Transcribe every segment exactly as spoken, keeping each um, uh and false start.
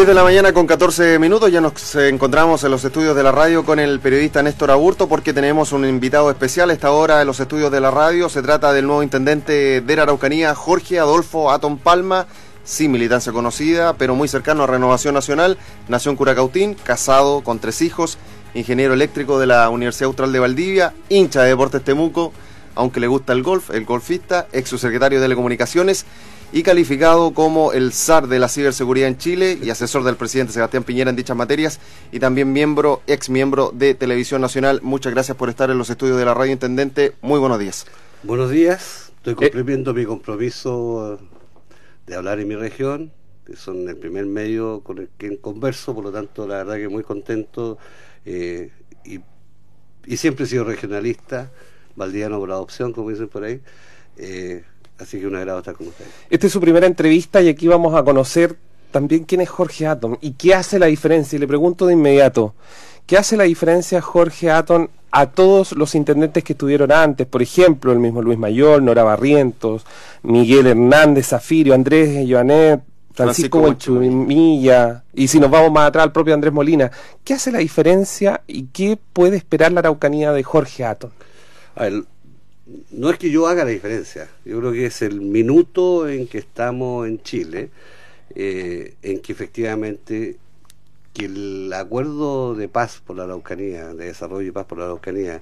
diez de la mañana con catorce minutos, ya nos encontramos en los estudios de la radio con el periodista Néstor Aburto porque tenemos un invitado especial a esta hora en los estudios de la radio. Se trata del nuevo intendente de la Araucanía, Jorge Adolfo Atón Palma, sin militancia conocida, pero muy cercano a Renovación Nacional. Nació en Curacautín, casado con tres hijos, ingeniero eléctrico de la Universidad Austral de Valdivia, hincha de Deportes Temuco, aunque le gusta el golf, el golfista, ex subsecretario de Telecomunicaciones y calificado como el zar de la ciberseguridad en Chile y asesor del presidente Sebastián Piñera en dichas materias, y también miembro, ex miembro de Televisión Nacional. Muchas gracias por estar en los estudios de la radio, intendente. Muy buenos días. Buenos días. Estoy cumpliendo eh. mi compromiso de hablar en mi región, que son el primer medio con el que converso, por lo tanto la verdad que muy contento, eh, y, y siempre he sido regionalista, valdiviano por adopción, como dicen por ahí, eh, así que un agrado estar con ustedes. Esta es su primera entrevista y aquí vamos a conocer también quién es Jorge Atón y qué hace la diferencia. Y le pregunto de inmediato, ¿qué hace la diferencia Jorge Atón a todos los intendentes que estuvieron antes? Por ejemplo, el mismo Luis Mayor, Nora Barrientos, Miguel Hernández, Zafirio, Andrés Joanet, Francisco Buenchumilla, y si nos vamos más atrás, el propio Andrés Molina. ¿Qué hace la diferencia y qué puede esperar la Araucanía de Jorge Atón? A ver, no es que yo haga la diferencia, yo creo que es el minuto en que estamos en Chile, eh, en que efectivamente que el acuerdo de paz por la Araucanía, de desarrollo y paz por la Araucanía,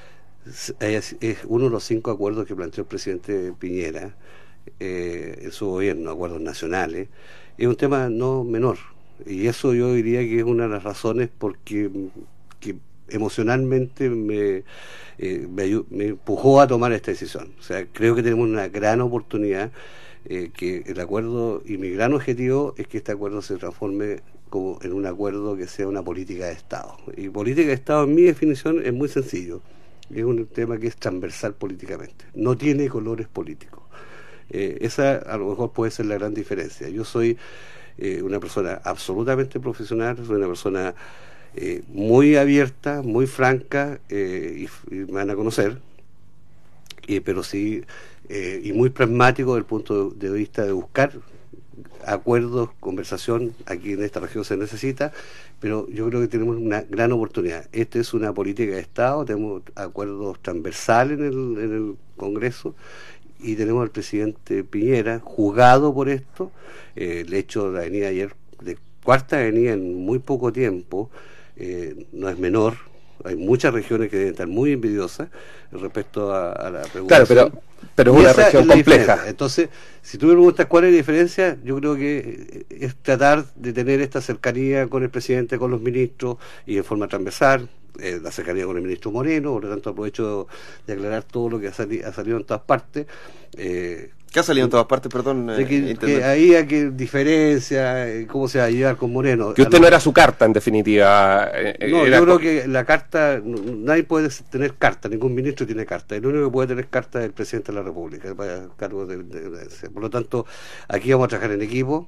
es, es uno de los cinco acuerdos que planteó el presidente Piñera eh, en su gobierno, acuerdos nacionales, es un tema no menor, y eso yo diría que es una de las razones porque que emocionalmente me, eh, me, me empujó a tomar esta decisión. O sea, creo que tenemos una gran oportunidad, eh, que el acuerdo, y mi gran objetivo es que este acuerdo se transforme como en un acuerdo que sea una política de Estado. Y política de Estado, en mi definición, es muy sencillo. Es un tema que es transversal políticamente. No tiene colores políticos. Eh, esa a lo mejor puede ser la gran diferencia. Yo soy eh, una persona absolutamente profesional, soy una persona Eh, muy abierta, muy franca, eh, y, y me van a conocer, eh, pero sí, eh, y muy pragmático desde el punto de vista de buscar acuerdos, conversación. Aquí en esta región se necesita, pero yo creo que tenemos una gran oportunidad. Esta es una política de Estado, tenemos acuerdos transversales en el, en el Congreso, y tenemos al presidente Piñera juzgado por esto. Eh, el hecho de la avenida ayer, de cuarta avenida en muy poco tiempo, Eh, no es menor. Hay muchas regiones que deben estar muy envidiosas respecto a, a la pregunta. Claro, pero, pero es una región compleja. Entonces, si tú me preguntas cuál es la diferencia, yo creo que es tratar de tener esta cercanía con el presidente, con los ministros, y de forma transversal, eh, la cercanía con el ministro Moreno. Por lo tanto, aprovecho de aclarar todo lo que ha, sali ha salido en todas partes. Eh, ¿Qué ha salido en todas partes, perdón? De que, eh, que ahí hay que diferencia, eh, cómo se va a llevar con Moreno. Que usted no era su carta, en definitiva. Eh, no, yo creo que la carta, nadie puede tener carta, ningún ministro tiene carta. El único que puede tener carta es el presidente de la República, para cargo de, de, de, de, por lo tanto, aquí vamos a trabajar en equipo.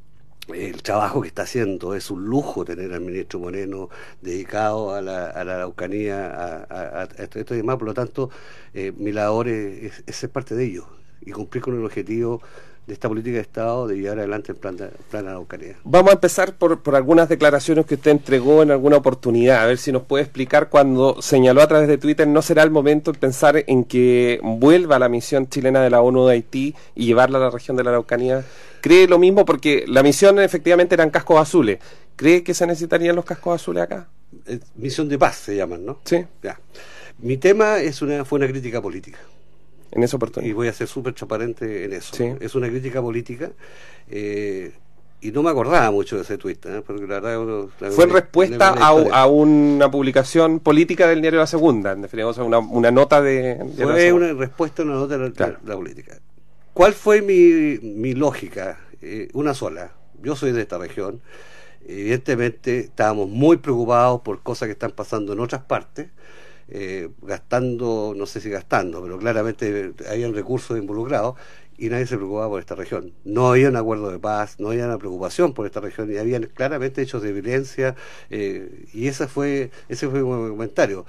El trabajo que está haciendo es un lujo, tener al ministro Moreno dedicado a la, a la Araucanía, a, a, a esto y demás. Por lo tanto, eh, mi labor es, es, es ser parte de ello y cumplir con el objetivo de esta política de Estado de llevar adelante el plan de, plan de Araucanía. Vamos a empezar por, por algunas declaraciones que usted entregó en alguna oportunidad, a ver si nos puede explicar cuando señaló a través de Twitter: no será el momento de pensar en que vuelva la misión chilena de la ONU de Haití y llevarla a la región de la Araucanía. ¿Cree lo mismo? Porque la misión efectivamente eran cascos azules. ¿Cree que se necesitarían los cascos azules acá? Eh, misión de paz se llaman, ¿no? Sí. Ya. Mi tema es una fue una crítica política. En esa oportunidad. Y voy a ser súper transparente en eso. Sí. Es una crítica política, eh, y no me acordaba mucho de ese tuit, ¿eh? Porque la verdad uno, la fue en respuesta a, a una publicación política del diario La Segunda, en definitiva, o sea, una, una nota de... de fue una respuesta a una nota de la, claro. la, la política. ¿Cuál fue mi, mi lógica? Eh, una sola. Yo soy de esta región. Evidentemente estábamos muy preocupados por cosas que están pasando en otras partes. Eh, gastando, no sé si gastando, pero claramente habían recursos involucrados y nadie se preocupaba por esta región. No había un acuerdo de paz, no había una preocupación por esta región y habían claramente hechos de violencia, eh, y esa fue, ese fue un comentario.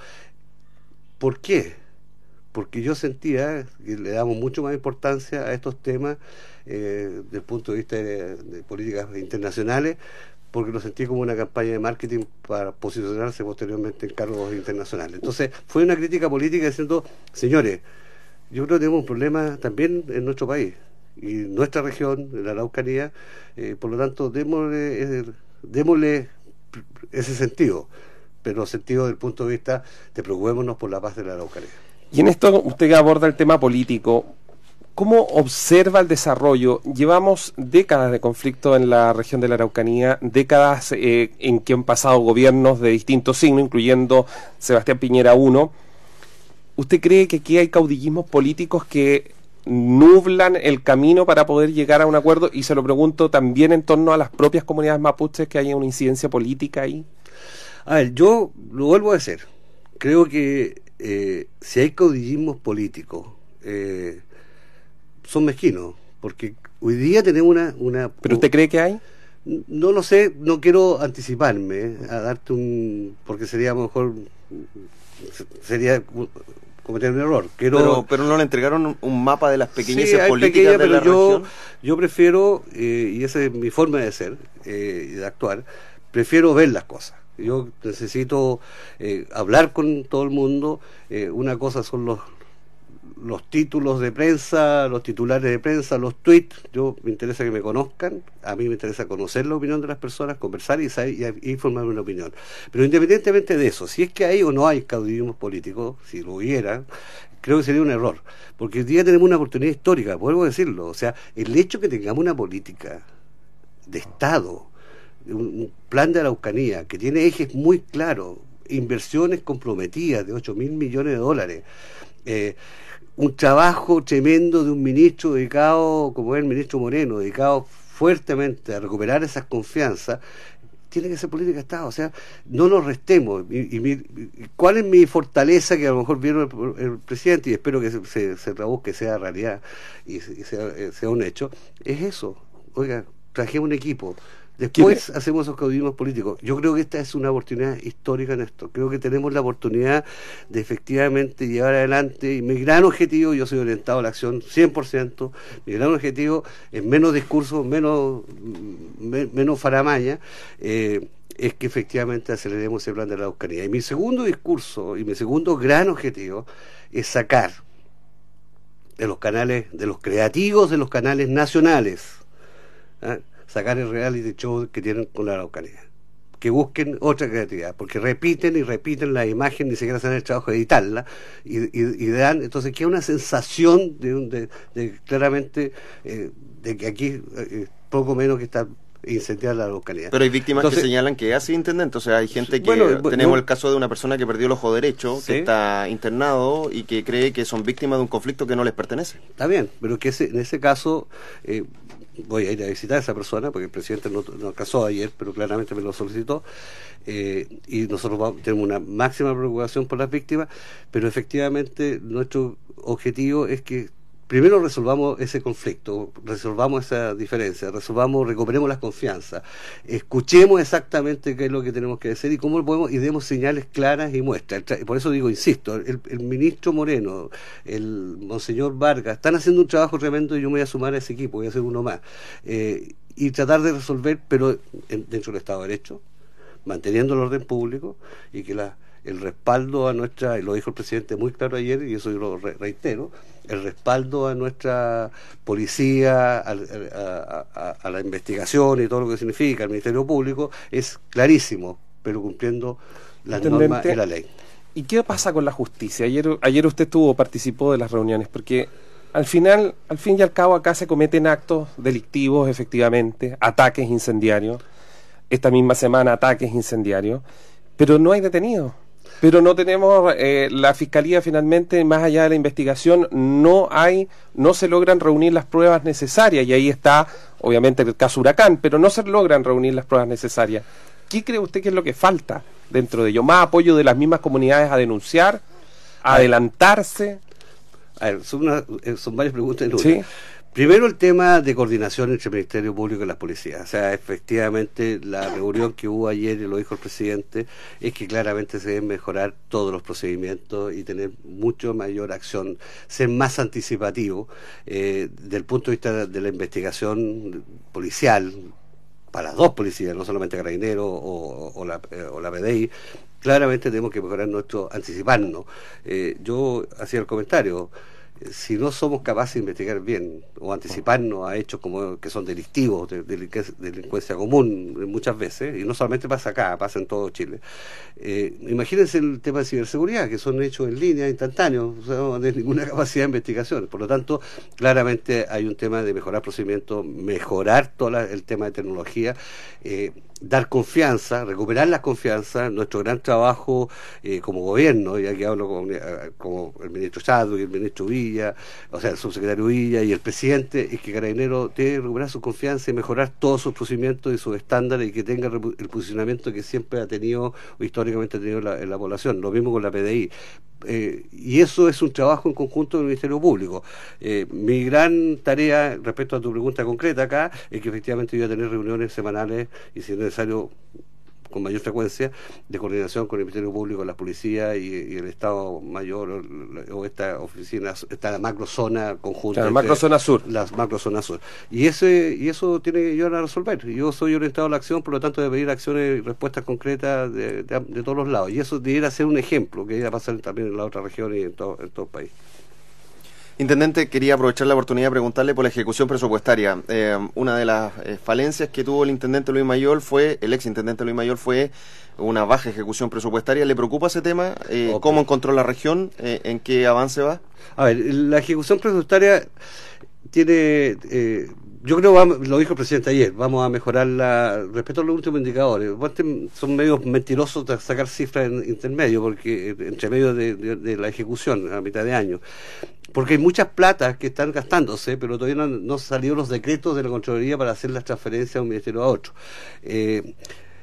¿Por qué? Porque yo sentía que le damos mucho más importancia a estos temas eh, desde el punto de vista de, de políticas internacionales, porque lo sentí como una campaña de marketing para posicionarse posteriormente en cargos internacionales. Entonces, fue una crítica política diciendo, señores, yo creo que tenemos un problema también en nuestro país, y nuestra región, en la Araucanía, eh, por lo tanto, démosle, eh, démosle ese sentido, pero sentido desde el punto de vista de preocupémonos por la paz de la Araucanía. Y en esto usted aborda el tema político. ¿Cómo observa el desarrollo? Llevamos décadas de conflicto en la región de la Araucanía, décadas eh, en que han pasado gobiernos de distintos signos, incluyendo Sebastián Piñera uno. ¿Usted cree que aquí hay caudillismos políticos que nublan el camino para poder llegar a un acuerdo? Y se lo pregunto también en torno a las propias comunidades mapuches, que haya una incidencia política ahí. A ver, yo lo vuelvo a decir. Creo que eh, si hay caudillismos políticos, eh, son mezquinos, porque hoy día tenemos una, una... ¿Pero usted cree que hay? No lo sé, no quiero anticiparme a darte un... porque sería a lo mejor... sería cometer un error. Quiero, pero, pero no le entregaron un mapa de las pequeñeces sí, políticas pequeña, de la pero yo, región. Yo prefiero, eh, y esa es mi forma de ser eh, y de actuar, prefiero ver las cosas. Yo necesito eh, hablar con todo el mundo. Eh, una cosa son los los títulos de prensa, los titulares de prensa, los tweets. Yo me interesa que me conozcan, a mí me interesa conocer la opinión de las personas, conversar y, saber, y, y formar una opinión. Pero independientemente de eso, si es que hay o no hay caudillismos políticos, si lo hubiera, creo que sería un error, porque hoy día tenemos una oportunidad histórica, vuelvo a decirlo. O sea, el hecho que tengamos una política de Estado, un plan de Araucanía que tiene ejes muy claros, inversiones comprometidas de ocho mil millones de dólares, eh, un trabajo tremendo de un ministro dedicado, como es el ministro Moreno, dedicado fuertemente a recuperar esas confianzas, tiene que ser política de Estado. O sea, no nos restemos. Y, y mi, ¿cuál es mi fortaleza que a lo mejor vieron el, el presidente, y espero que se, se, se traduzca, sea realidad y, y sea, sea un hecho? Es eso. Oiga, trajemos un equipo. Después hacemos esos caudillismos políticos. Yo creo que esta es una oportunidad histórica en esto. Creo que tenemos la oportunidad de efectivamente llevar adelante, y mi gran objetivo, yo soy orientado a la acción cien por ciento, mi gran objetivo es menos discurso, menos, me, menos faramaya, eh, es que efectivamente aceleremos ese plan de la Araucanía. Y mi segundo discurso, y mi segundo gran objetivo, es sacar de los canales, de los creativos, de los canales nacionales, ¿eh? sacar el reality show que tienen con la Araucanía, que busquen otra creatividad, porque repiten y repiten la imagen, ni siquiera hacen el trabajo de editarla, y, y, y dan, entonces queda una sensación de, un, de, de claramente eh, de que aquí eh, poco menos que está incendiar la Araucanía. Pero hay víctimas Entonces, que señalan que es intendente, o sea, hay gente que, bueno, tenemos no, el caso de una persona que perdió el ojo derecho, ¿sí? que está internado y que cree que son víctimas de un conflicto que no les pertenece. Está bien, pero que ese, en ese caso eh, voy a ir a visitar a esa persona, porque el presidente no, no alcanzó ayer, pero claramente me lo solicitó, eh, y nosotros vamos, tenemos una máxima preocupación por las víctimas, pero efectivamente nuestro objetivo es que primero resolvamos ese conflicto, resolvamos esa diferencia, resolvamos, recuperemos las confianzas, escuchemos exactamente qué es lo que tenemos que hacer y cómo lo podemos, y demos señales claras y muestras. Por eso digo, insisto, el, el ministro Moreno, el monseñor Vargas, están haciendo un trabajo tremendo y yo me voy a sumar a ese equipo, voy a hacer uno más. Eh, y tratar de resolver, pero en, dentro del Estado de Derecho, manteniendo el orden público y que la el respaldo a nuestra, y lo dijo el presidente muy claro ayer, y eso yo lo re reitero, el respaldo a nuestra policía, a, a, a, a la investigación y todo lo que significa el Ministerio Público, es clarísimo, pero cumpliendo las normas y la ley. ¿Y qué pasa con la justicia? Ayer, ayer usted estuvo, participó de las reuniones, porque al final, al fin y al cabo, acá se cometen actos delictivos, efectivamente, ataques incendiarios, esta misma semana ataques incendiarios, pero no hay detenidos. Pero no tenemos, eh, la Fiscalía finalmente, más allá de la investigación, no hay, no se logran reunir las pruebas necesarias, y ahí está, obviamente, el caso Huracán, pero no se logran reunir las pruebas necesarias. ¿Qué cree usted que es lo que falta dentro de ello? ¿Más apoyo de las mismas comunidades a denunciar, a adelantarse? A ver, son, una, son varias preguntas en una. ¿Sí? Primero, el tema de coordinación entre el Ministerio Público y las policías. O sea, efectivamente, la reunión que hubo ayer, y lo dijo el presidente, es que claramente se deben mejorar todos los procedimientos y tener mucho mayor acción, ser más anticipativo eh, del punto de vista de la investigación policial, para dos policías, no solamente Carabineros o, o, la, eh, o la P D I, claramente tenemos que mejorar nuestro, anticiparnos. Eh, yo hacía el comentario, si no somos capaces de investigar bien o anticiparnos a hechos como que son delictivos, de, de delincuencia común muchas veces, y no solamente pasa acá, pasa en todo Chile. Eh, imagínense el tema de ciberseguridad, que son hechos en línea, instantáneos, o sea, no hay ninguna capacidad de investigación. Por lo tanto, claramente hay un tema de mejorar procedimientos, mejorar todo la, el tema de tecnología, eh, dar confianza, recuperar la confianza. Nuestro gran trabajo eh, como gobierno, y aquí hablo con, eh, como el ministro Chadwick y el ministro Villa, o sea, el subsecretario Villa y el presidente, es que Carabineros tiene que recuperar su confianza y mejorar todos sus procedimientos y sus estándares, y que tenga el posicionamiento que siempre ha tenido, o históricamente ha tenido en la, en la población. Lo mismo con la P D I. Eh, y eso es un trabajo en conjunto del Ministerio Público. Eh, mi gran tarea, respecto a tu pregunta concreta acá, es que efectivamente yo voy a tener reuniones semanales, y si es necesario con mayor frecuencia, de coordinación con el Ministerio Público, la policía y, y el Estado Mayor, o, o esta oficina, esta macrozona conjunta. Claro, la macrozona sur. Las macrozonas sur. Y ese y eso tiene que ayudar a resolver. Yo soy orientado a la acción, por lo tanto, de pedir acciones y respuestas concretas de, de, de todos los lados. Y eso debería ser un ejemplo que debería pasar también en la otra región y en todo, en todo el país. Intendente, quería aprovechar la oportunidad de preguntarle por la ejecución presupuestaria. Eh, una de las eh, falencias que tuvo el intendente Luis Mayol fue, el ex intendente Luis Mayol, fue una baja ejecución presupuestaria. ¿Le preocupa ese tema? Eh, okay. ¿Cómo encontró la región? Eh, ¿En qué avance va? A ver, la ejecución presupuestaria tiene... Eh, yo creo, vamos, lo dijo el presidente ayer, vamos a mejorarla respecto a los últimos indicadores. Son medios mentirosos de sacar cifras en intermedio, porque entre medio de, de, de la ejecución a mitad de año, porque hay muchas platas que están gastándose, pero todavía no, no salieron los decretos de la Contraloría para hacer las transferencias de un ministerio a otro. Eh,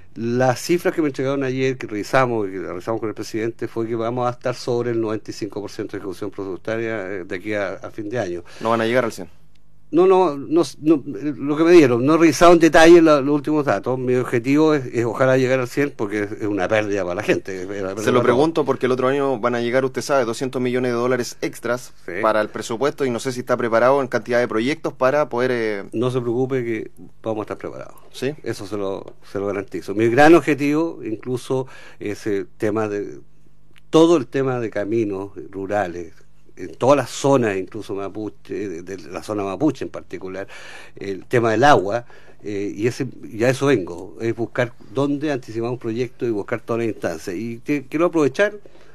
Las cifras que me entregaron ayer, que revisamos y que revisamos con el presidente, fue que vamos a estar sobre el noventa y cinco por ciento de ejecución presupuestaria de aquí a, a fin de año. ¿No van a llegar al cien? No, no, no, no, lo que me dieron, no he revisado en detalle la, los últimos datos. Mi objetivo es, es ojalá llegar al cien, porque es una pérdida para la gente. Se lo pregunto porque el otro año van a llegar, usted sabe, doscientos millones de dólares extras, sí, para el presupuesto, y no sé si está preparado en cantidad de proyectos para poder... Eh... No se preocupe, que vamos a estar preparados. ¿Sí? Eso se lo, se lo garantizo. Mi gran objetivo, incluso, es el tema de... todo el tema de caminos rurales, en todas las zonas, incluso mapuche, de, de la zona mapuche en particular, el tema del agua, eh, y ese ya eso vengo, es buscar dónde anticipamos proyectos y buscar todas las instancias. Y te, quiero aprovechar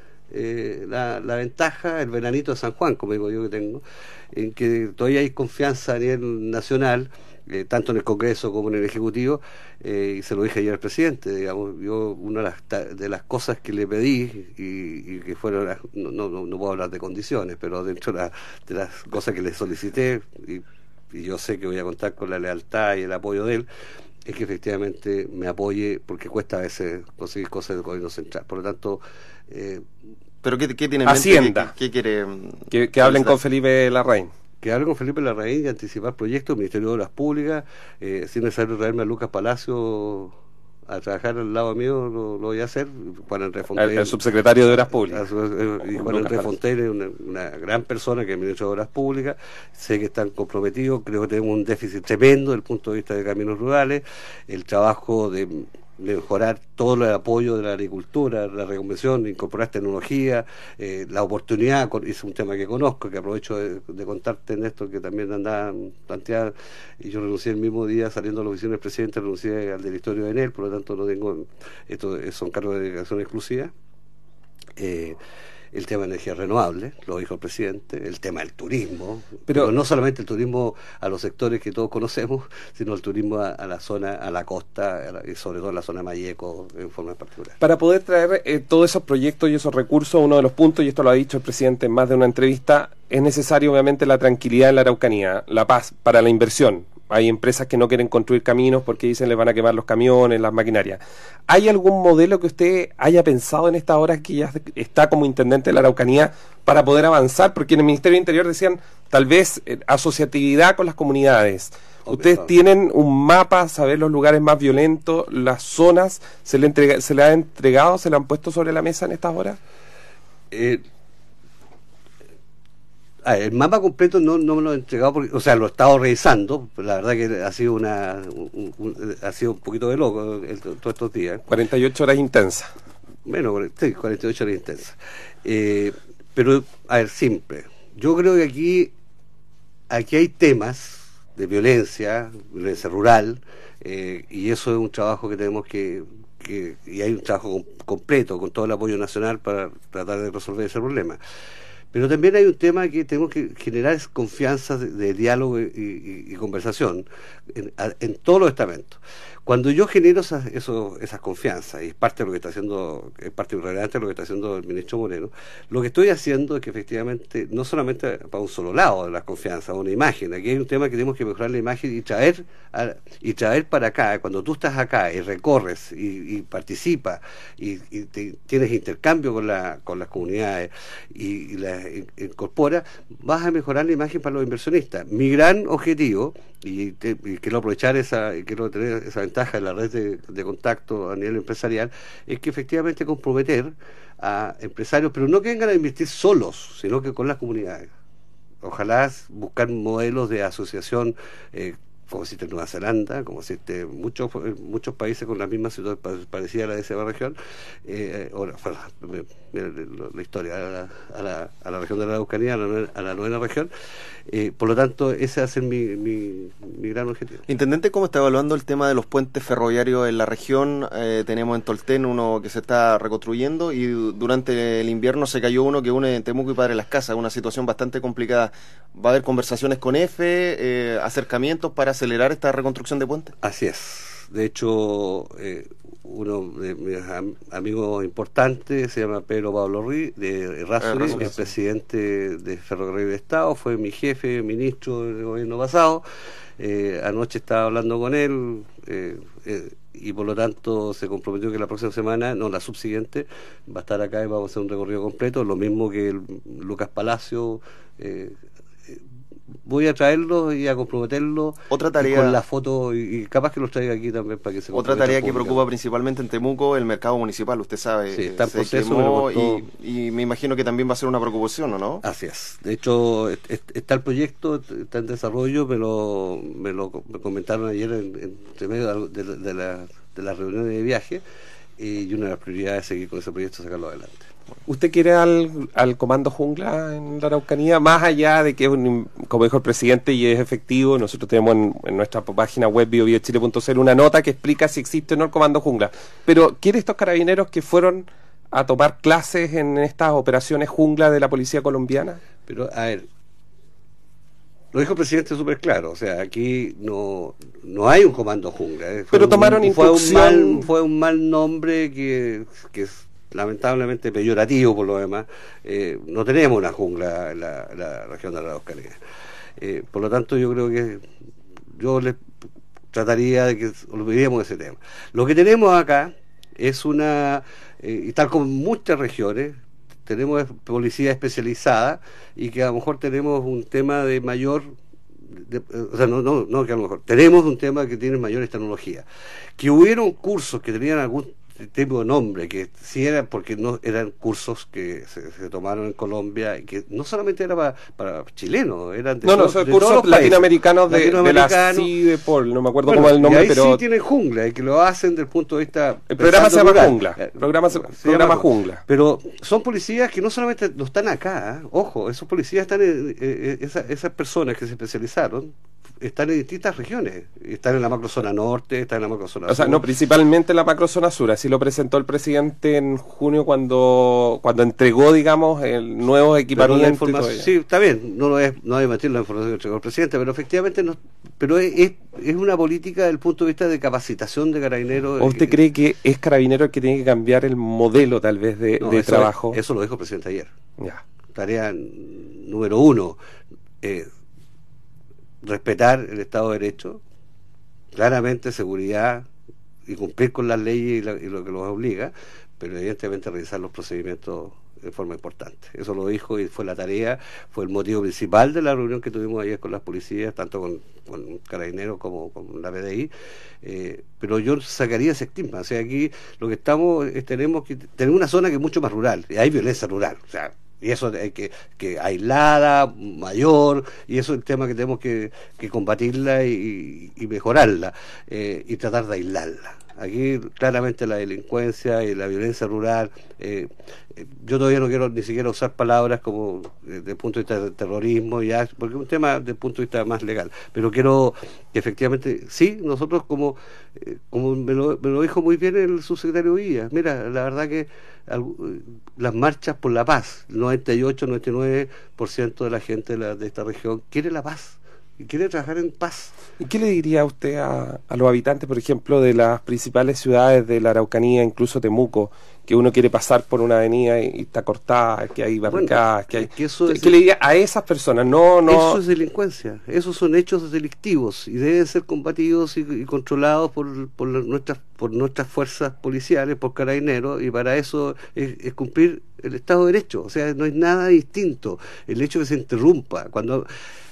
eh, la, la ventaja, el veranito de San Juan, como digo yo que tengo, en que todavía hay confianza a nivel nacional, Eh, tanto en el Congreso como en el Ejecutivo, eh, y se lo dije ayer al presidente. Digamos, yo una de las, de las cosas que le pedí, y, y que fueron las, no, no, no puedo hablar de condiciones, pero dentro de, la, de las cosas que le solicité, y, y yo sé que voy a contar con la lealtad y el apoyo de él, es que efectivamente me apoye, porque cuesta a veces conseguir cosas del gobierno central. Por lo tanto, eh, ¿pero qué, qué tiene en mente? Hacienda. ¿Qué, qué quiere? Que, que hablen con Felipe Larraín. Que hable con Felipe Larraín y anticipar proyectos, Ministerio de Obras Públicas, eh, si es necesario traerme a Lucas Palacio a trabajar al lado mío, lo, lo voy a hacer. Juan Andrés Fontaine, el, el subsecretario de Obras Públicas. Y Juan Andrés Fontaine es una, una gran persona, que es ministro de Obras Públicas. Sé que están comprometidos, creo que tenemos un déficit tremendo desde el punto de vista de caminos rurales, el trabajo de mejorar todo el apoyo de la agricultura, la reconversión, incorporar tecnología, eh, la oportunidad, es un tema que conozco, que aprovecho de, de contarte, Néstor, que también andaba planteada, y yo renuncié el mismo día, saliendo a la oficina del presidente, renuncié al directorio de Enel, por lo tanto no tengo, esto son cargos de delegación exclusiva. eh, el tema de energías renovables, lo dijo el presidente, el tema del turismo, pero, pero no solamente el turismo a los sectores que todos conocemos, sino el turismo a, a la zona, a la costa, a la, y sobre todo a la zona Malleco en forma particular. Para poder traer eh, todos esos proyectos y esos recursos, uno de los puntos, y esto lo ha dicho el presidente en más de una entrevista, es necesario obviamente la tranquilidad en la Araucanía, la paz para la inversión. Hay empresas que no quieren construir caminos porque dicen les van a quemar los camiones, las maquinarias. ¿Hay algún modelo que usted haya pensado en estas horas que ya está como intendente de la Araucanía para poder avanzar? Porque en el Ministerio del Interior decían tal vez eh, asociatividad con las comunidades. Okay, ¿Ustedes okay. tienen un mapa, saber los lugares más violentos, las zonas? ¿Se le, entrega, se le ha entregado, se le han puesto sobre la mesa en estas horas? Eh, Ah, el mapa completo no, no me lo he entregado, porque, o sea, lo he estado revisando, pero la verdad que ha sido una un, un, ha sido un poquito de loco el, todos estos días. cuarenta y ocho horas intensas. Bueno, sí, cuarenta y ocho horas intensas. Eh, pero, a ver, simple. Yo creo que aquí, aquí hay temas de violencia, violencia rural, eh, y eso es un trabajo que tenemos que, que y hay un trabajo com- completo con todo el apoyo nacional para tratar de resolver ese problema. Pero también hay un tema que tenemos que generar es confianza de, de diálogo y, y, y conversación en, a, en todos los estamentos. Cuando yo genero esas, eso, esas confianzas, y es parte de lo que está haciendo, es parte relevante de lo que está haciendo el ministro Moreno, lo que estoy haciendo es que efectivamente, no solamente para un solo lado de las confianzas, una imagen, aquí hay un tema que tenemos que mejorar la imagen y traer a, y traer para acá, cuando tú estás acá y recorres y, y participas y, y te, tienes intercambio con, la, con las comunidades y, y las incorporas, vas a mejorar la imagen para los inversionistas. Mi gran objetivo, y, te, y quiero aprovechar esa, y quiero tener esa ventaja de la red de, de contacto a nivel empresarial, es que efectivamente comprometer a empresarios, pero no que vengan a invertir solos, sino que con las comunidades. Ojalá buscar modelos de asociación, eh, como existe en Nueva Zelanda, como existe en muchos, muchos países con la misma situación parecida a la de esa región, eh, ahora, bueno, la historia a la, a, la, a la región de la Araucanía, a la, novena, a la novena región, eh, por lo tanto ese va a ser mi, mi, mi gran objetivo. Intendente, ¿cómo está evaluando el tema de los puentes ferroviarios en la región? Eh, tenemos en Tolten uno que se está reconstruyendo y durante el invierno se cayó uno que une Temuco y Padre Las Casas, una situación bastante complicada. ¿Va a haber conversaciones con E F E, eh, acercamientos para acelerar esta reconstrucción de puentes? Así es. De hecho, eh, uno de mis am- amigos importantes se llama Pedro Pablo Ruiz, de Errázuriz, Ah, el presidente de Ferrocarril de Estado, fue mi jefe, ministro del gobierno pasado. Eh, anoche estaba hablando con él eh, eh, y por lo tanto se comprometió que la próxima semana, no, la subsiguiente, va a estar acá y vamos a hacer un recorrido completo, lo mismo que el Lucas Palacio. eh, Voy a traerlo y a comprometerlo. Otra tarea, con la foto, y, y capaz que los traiga aquí también para que se otra tarea que pública. preocupa principalmente en Temuco, el mercado municipal, usted sabe, Sí, está en se proceso, quemó me costó- y, y me imagino que también va a ser una preocupación, ¿o no? Así es. De hecho, est- est- está el proyecto, está en desarrollo, me lo, me lo me comentaron ayer en, en entre medio de, de, de, la, de las reuniones de viaje, y una de las prioridades es seguir con ese proyecto, sacarlo adelante. ¿Usted quiere al, al comando jungla en la Araucanía? Más allá de que es un, como dijo el presidente, y es efectivo, nosotros tenemos en, en nuestra página web bio bio chile punto c l una nota que explica si existe o no el comando jungla. Pero ¿quiere estos carabineros que fueron a tomar clases en estas operaciones jungla de la policía colombiana? Pero, a ver, lo dijo el presidente súper claro, o sea, aquí no no hay un comando jungla. Eh. Pero tomaron un, fue un instrucción... mal Fue un mal nombre que, que es lamentablemente peyorativo por lo demás. Eh, no tenemos una jungla en la, en la región de la Araucanía. Eh, por lo tanto, yo creo que yo les trataría de que olvidemos ese tema. Lo que tenemos acá es una, eh, y tal como en muchas regiones, tenemos policía especializada y que a lo mejor tenemos un tema de mayor, de, o sea, no, no, no que a lo mejor, tenemos un tema que tiene mayores tecnologías. Que hubieron cursos que tenían algún tipo de nombre, que sí eran, porque no eran cursos que se, se tomaron en Colombia, y que no solamente era para, para chilenos, eran de, No, no, to- son de cursos todos los países. latinoamericanos de, de la Latinoamericanos. CIDEPOL, no me acuerdo Bueno, cómo es el nombre, y ahí pero... sí tienen jungla, y que lo hacen desde el punto de vista... El programa se llama rural. Jungla. Eh, El programa se, se programa llama- Jungla. Pero son policías que no solamente no están acá, ¿eh? Ojo, esos policías están en, eh, eh, esa- esas personas que se especializaron están en distintas regiones, están en la macrozona norte, están en la macrozona O sea, sur. no, principalmente la macrozona sur, así lo presentó el presidente en junio cuando cuando entregó, digamos, el nuevo Pero la equipamiento. y información, todo ello. sí, está bien, no lo es, no hay que mentir la información que entregó el presidente, pero efectivamente no, pero es, es, es una política desde el punto de vista de capacitación de carabineros. ¿O usted eh, cree que es Carabinero el que tiene que cambiar el modelo, tal vez, de, no, de eso, trabajo? Eso lo dijo el presidente ayer. Ya. Tarea número uno, eh, respetar el Estado de Derecho, claramente seguridad y cumplir con las leyes y, la- y lo que los obliga, pero evidentemente realizar los procedimientos de forma importante. Eso lo dijo y fue la tarea, fue el motivo principal de la reunión que tuvimos ayer con las policías, tanto con, con Carabineros como con la P D I, eh, pero yo sacaría ese estigma. O sea, aquí lo que estamos es tenemos que tener una zona que es mucho más rural, y hay violencia rural, o sea, Y eso hay que, que aislada, mayor, y eso es el tema que tenemos que, que combatirla y, y mejorarla, eh, y tratar de aislarla. Aquí claramente la delincuencia y la violencia rural, eh, eh, yo todavía no quiero ni siquiera usar palabras como eh, desde el punto de vista del terrorismo, ya, porque es un tema desde el punto de vista más legal, pero quiero que efectivamente, sí, nosotros como, eh, como me lo, me lo dijo muy bien el subsecretario Villa, mira, la verdad que al, las marchas por la paz, el noventa y ocho, noventa y nueve por ciento de la gente de, la, de esta región quiere la paz y quiere trabajar en paz. ¿Y qué le diría usted a, a los habitantes, por ejemplo, de las principales ciudades de la Araucanía, incluso Temuco, que uno quiere pasar por una avenida y, y está cortada, que hay barricadas, bueno, que hay... Que eso ¿Qué, es, ¿Qué le diría a esas personas? No, no... Eso es delincuencia, esos son hechos delictivos y deben ser combatidos y, y controlados por, por, la, nuestras, por nuestras fuerzas policiales, por carabineros, y para eso es, es cumplir el Estado de Derecho. O sea, no es nada distinto el hecho de que se interrumpa. Cuando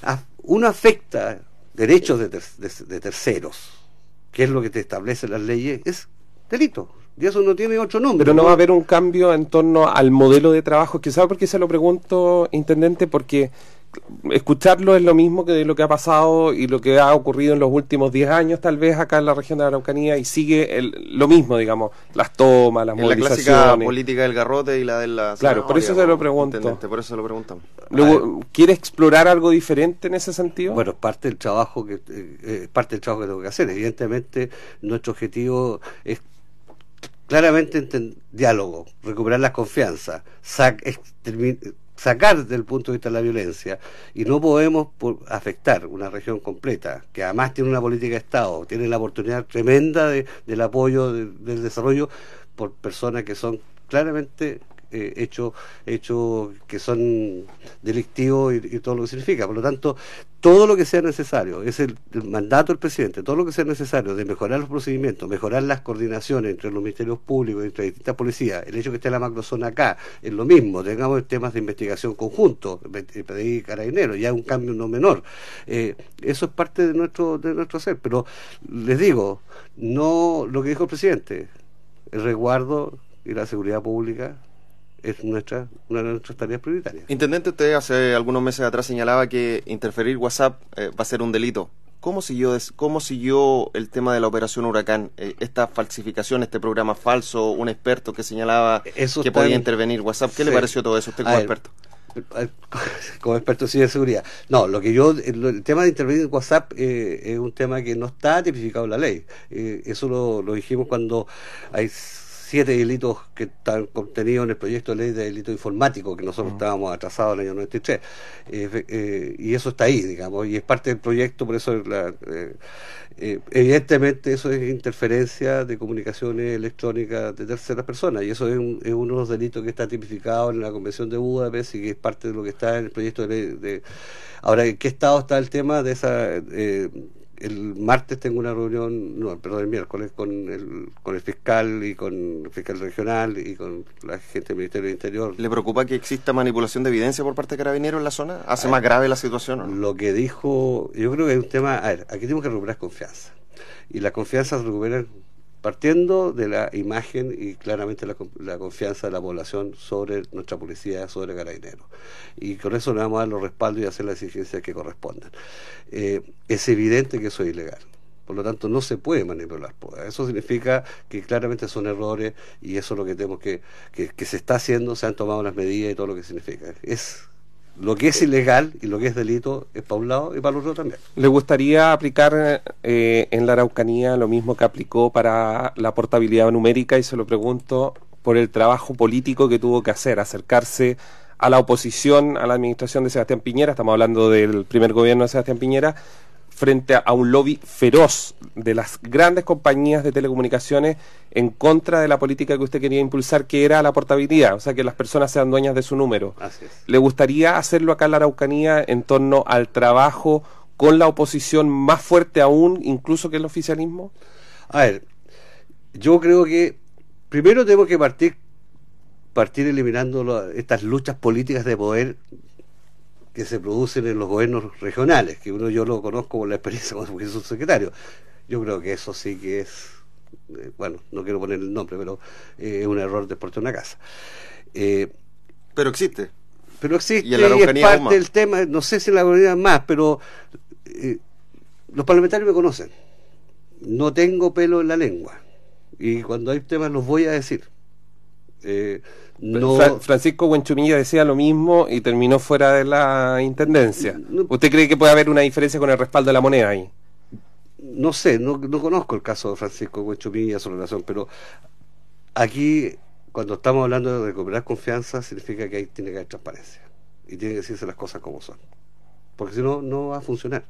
uno afecta derechos de, ter, de, de terceros, que es lo que te establecen las leyes, es delito. Y eso no tiene otro nombre. Pero no, ¿no? va a haber un cambio en torno al modelo de trabajo. Que ¿sabe por qué se lo pregunto, intendente? Porque escucharlo es lo mismo que de lo que ha pasado y lo que ha ocurrido en los últimos diez años, tal vez acá en la región de la Araucanía, y sigue el, lo mismo, digamos, las tomas, las en movilizaciones. La clásica política del garrote y la de la... Claro, por eso se lo pregunto. Por eso se lo preguntamos. Luego, ¿quiere explorar algo diferente en ese sentido? Bueno, parte del trabajo que eh, parte del trabajo que tengo que hacer. Evidentemente, nuestro objetivo es claramente enten, diálogo, recuperar la confianza, sac, extermin, sacar del punto de vista de la violencia, y no podemos por, afectar una región completa, que además tiene una política de Estado, tiene la oportunidad tremenda de, del apoyo de, del desarrollo por personas que son claramente eh, hechos hechos que son delictivos y, y todo lo que significa. Por lo tanto, todo lo que sea necesario, es el, el mandato del presidente, todo lo que sea necesario de mejorar los procedimientos, mejorar las coordinaciones entre los ministerios públicos, entre distintas policías, el hecho que esté la macrozona acá, es lo mismo, tengamos temas de investigación conjuntos, P D I y Carabineros, ya un cambio no menor. Eh, eso es parte de nuestro, de nuestro hacer, pero les digo, no lo que dijo el presidente, el resguardo y la seguridad pública es nuestra una de nuestras tareas prioritarias. Intendente, usted hace algunos meses atrás señalaba que interferir WhatsApp eh, va a ser un delito. ¿Cómo siguió, cómo siguió el tema de la operación Huracán? Eh, esta falsificación, este programa falso, un experto que señalaba eso que podía en... intervenir WhatsApp. ¿Qué sí. le pareció todo eso usted como a experto? Ver, como experto sí de seguridad. No, lo que yo, el, el tema de intervenir en WhatsApp eh, es un tema que no está tipificado en la ley. Eh, eso lo, lo dijimos cuando hay siete delitos que están contenidos en el proyecto de ley de delito informático, que nosotros uh-huh. estábamos atrasados en el año noventa y tres, eh, eh, y eso está ahí, digamos, y es parte del proyecto, por eso la, eh, eh, evidentemente eso es interferencia de comunicaciones electrónicas de terceras personas, y eso es, un, es uno de los delitos que está tipificado en la Convención de Budapest y que es parte de lo que está en el proyecto de ley. De... Ahora, ¿en qué estado está el tema de esa... Eh, el martes tengo una reunión, no, perdón, el miércoles, con el, con el fiscal y con el fiscal regional y con la gente del Ministerio del Interior. ¿Le preocupa que exista manipulación de evidencia por parte de Carabineros en la zona? ¿Hace ver, más grave la situación o no? Lo que dijo, yo creo que es un tema, a ver, aquí tenemos que recuperar confianza. Y la confianza se recupera partiendo de la imagen y claramente la, la confianza de la población sobre nuestra policía, sobre Carabineros. Y con eso le vamos a dar los respaldos y hacer las exigencias que correspondan. Eh, es evidente que eso es ilegal. Por lo tanto, no se puede manipular. Eso significa que claramente son errores y eso es lo que tenemos que, que, que se está haciendo, se han tomado las medidas y todo lo que significa. Es lo que es ilegal y lo que es delito es para un lado y para el otro también. ¿Le gustaría aplicar eh, en la Araucanía lo mismo que aplicó para la portabilidad numérica? Y se lo pregunto por el trabajo político que tuvo que hacer, acercarse a la oposición, a la administración de Sebastián Piñera, estamos hablando del primer gobierno de Sebastián Piñera, frente a un lobby feroz de las grandes compañías de telecomunicaciones en contra de la política que usted quería impulsar, que era la portabilidad, o sea, que las personas sean dueñas de su número. Así es. ¿Le gustaría hacerlo acá en la Araucanía en torno al trabajo con la oposición más fuerte aún, incluso que el oficialismo? A ver, yo creo que primero tenemos que partir, partir eliminando lo, estas luchas políticas de poder que se producen en los gobiernos regionales, que uno yo lo conozco por la experiencia como subsecretario. Yo creo que eso sí que es, eh, bueno, no quiero poner el nombre, pero eh, es un error de portar una casa. Eh, pero existe. pero existe y, en la y es parte más. del tema, no sé si en la Araucanía más, pero eh, los parlamentarios me conocen. No tengo pelo en la lengua. Y cuando hay temas los voy a decir. Eh, no... Fra Francisco Buenchumilla decía lo mismo y terminó fuera de la intendencia. No, ¿usted cree que puede haber una diferencia con el respaldo de la moneda ahí? No sé, no, no conozco el caso de Francisco Buenchumilla, su relación, pero aquí, cuando estamos hablando de recuperar confianza, significa que ahí tiene que haber transparencia. Y tiene que decirse las cosas como son. Porque si no, no va a funcionar.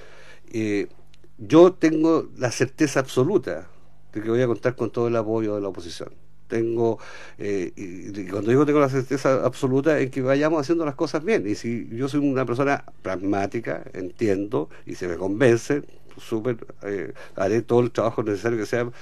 Eh, yo tengo la certeza absoluta de que voy a contar con todo el apoyo de la oposición. Tengo, eh, y, y cuando digo tengo la certeza absoluta en que vayamos haciendo las cosas bien. Y si yo soy una persona pragmática, entiendo, y se me convence, súper, eh, haré todo el trabajo necesario que sea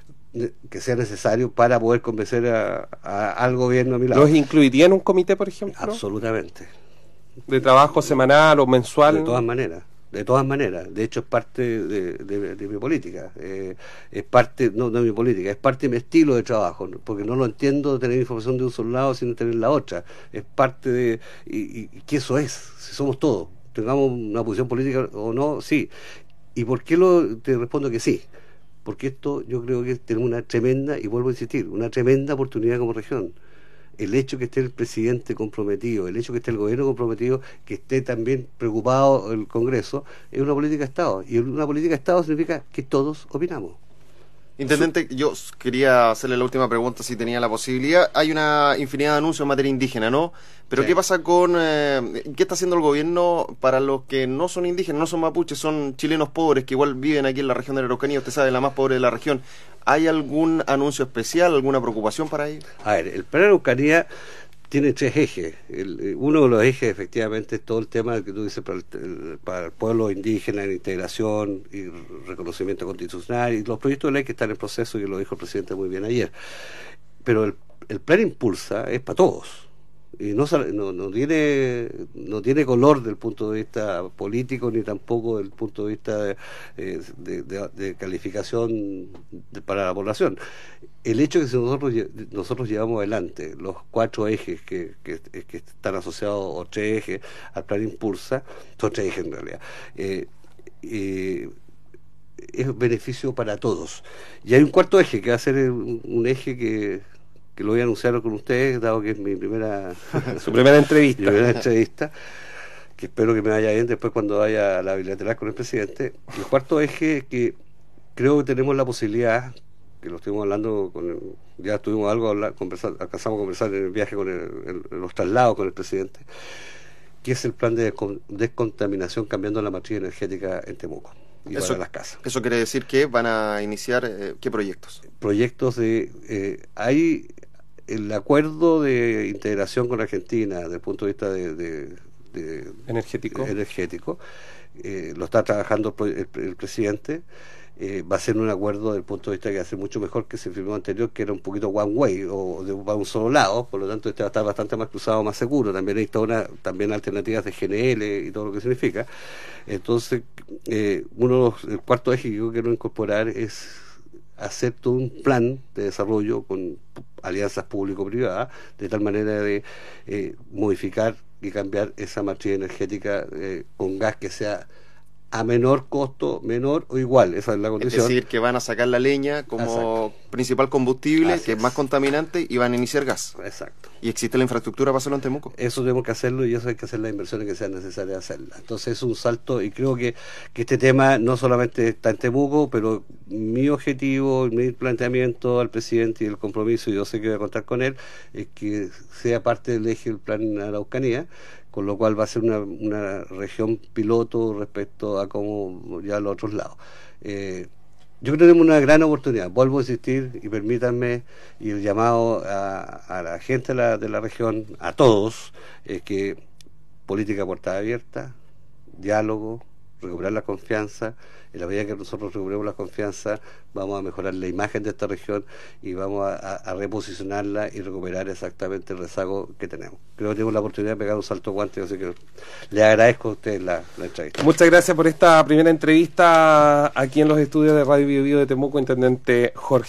que sea necesario para poder convencer a, a, al gobierno a mi lado. ¿Los incluiría en un comité, por ejemplo? Absolutamente. ¿De trabajo semanal o mensual? De todas maneras. De todas maneras, de hecho es parte de, de, de mi política, eh, es parte, no de mi política, es parte de mi estilo de trabajo, porque no lo entiendo tener información de un solo lado sin tener la otra, es parte de, y, y que eso es, si somos todos, tengamos una posición política o no, sí. ¿Y por qué lo, te respondo que sí? Porque esto yo creo que tenemos una tremenda, y vuelvo a insistir, una tremenda oportunidad como región. El hecho que esté el presidente comprometido, el hecho que esté el gobierno comprometido, que esté también preocupado el Congreso, es una política de Estado. Y una política de Estado significa que todos opinamos. Intendente, yo quería hacerle la última pregunta si tenía la posibilidad. Hay una infinidad de anuncios en materia indígena, ¿no? Pero sí. ¿Qué pasa con... Eh, ¿qué está haciendo el gobierno para los que no son indígenas, no son mapuches, son chilenos pobres que igual viven aquí en la región de la Araucanía? Usted sabe, la más pobre de la región. ¿Hay algún anuncio especial, alguna preocupación para ellos? A ver, el plan Araucanía tiene tres ejes. El, uno de los ejes, efectivamente, es todo el tema que tú dices para el, para el pueblo indígena, en integración y reconocimiento constitucional, y los proyectos de ley que están en proceso, y lo dijo el presidente muy bien ayer. Pero el, el plan Impulsa es para todos. Y no, no, no tiene no tiene color desde el punto de vista político, ni tampoco desde el punto de vista de, de, de, de calificación de, para la población. El hecho de que nosotros nosotros llevamos adelante los cuatro ejes que, que, que están asociados, o tres ejes al plan Impulsa, son tres ejes en realidad, eh, eh, es beneficio para todos. Y hay un cuarto eje que va a ser un, un eje que que lo voy a anunciar con ustedes, dado que es mi primera su primera entrevista mi primera entrevista, que espero que me vaya bien después cuando vaya a la bilateral con el presidente. El cuarto eje es que creo que tenemos la posibilidad, que lo estuvimos hablando con el, ya tuvimos algo hablar, conversar, alcanzamos a conversar en el viaje con el, en los traslados con el presidente, que es el plan de descontaminación cambiando la matriz energética en Temuco y eso, para las casas. Eso quiere decir que van a iniciar eh, ¿qué proyectos? Proyectos de eh, hay el acuerdo de integración con Argentina desde el punto de vista de, de, de energético, energético eh, lo está trabajando el, el, el presidente. Eh, va a ser un acuerdo desde el punto de vista que va a ser mucho mejor que se firmó anterior, que era un poquito one way o de para un solo lado, por lo tanto este va a estar bastante más cruzado, más seguro. También hay toda una, también alternativas de G N L y todo lo que significa. Entonces eh, uno de los, el cuarto eje que yo quiero incorporar es hacer todo un plan de desarrollo con alianzas público-privadas, de tal manera de eh, modificar y cambiar esa matriz energética eh, con gas que sea a menor costo, menor o igual, esa es la condición. Es decir, que van a sacar la leña como Exacto. principal combustible, Así que es. es más contaminante, y van a iniciar gas. Exacto. ¿Y existe la infraestructura para hacerlo en Temuco? Eso tenemos que hacerlo, y eso hay que hacer las inversiones que sean necesarias hacerlas. Entonces es un salto, y creo que, que este tema no solamente está en Temuco, pero mi objetivo, mi planteamiento al presidente y el compromiso, y yo sé que voy a contar con él, es que sea parte del eje del plan Araucanía, con lo cual va a ser una, una región piloto respecto a cómo ya a los otros lados. Eh, yo creo que tenemos una gran oportunidad, vuelvo a insistir, y permítanme, y el llamado a, a la gente de la, de la región, a todos, es que política puerta abierta, diálogo, recuperar la confianza. En la medida que nosotros recuperemos la confianza, vamos a mejorar la imagen de esta región y vamos a, a, a reposicionarla y recuperar exactamente el rezago que tenemos. Creo que tenemos la oportunidad de pegar un salto guante, así que le agradezco a ustedes la, la entrevista. Muchas gracias por esta primera entrevista aquí en los estudios de Radio Bio Bio de Temuco, intendente Jorge